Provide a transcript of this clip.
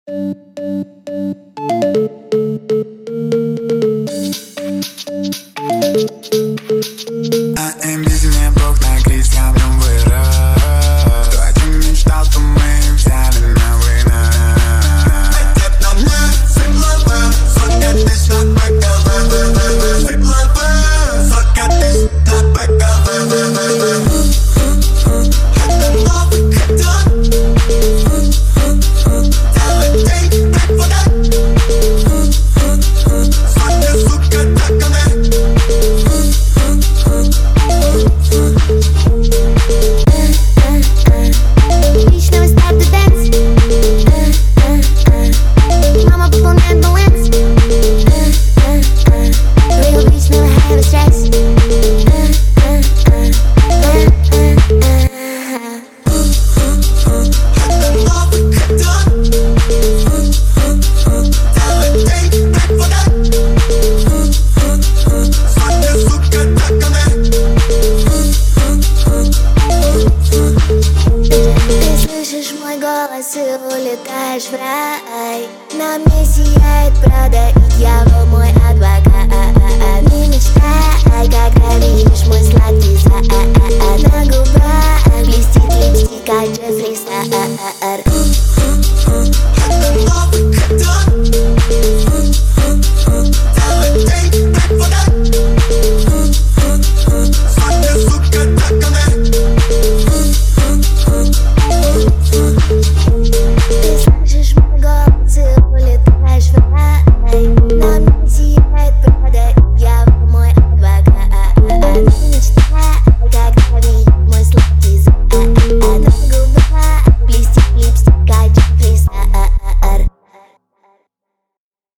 Без меня Бог на кризис камнем вырос. Кто один мечтал, то мы взяли на вынос. Идет на мне, сыплова, сотня тысяч на БКВ. Сыплова, сотня тысяч на БКВ. Это новый катон. Целый день так вода. Сотня, сука, таками. Личного старта дэнс. Мама пополняет баланс. Твоего личного хэви стресс. Это новый катон. Целый день так вода. Сотня, сука, таками. Ты слышишь мой голос и улетаешь в рай. На мне сияет Прада, и дьявол мой адвокат. Не мечтай, когда видишь мой сладкий зад. На губах блестит липстик, как Джеффри Стар.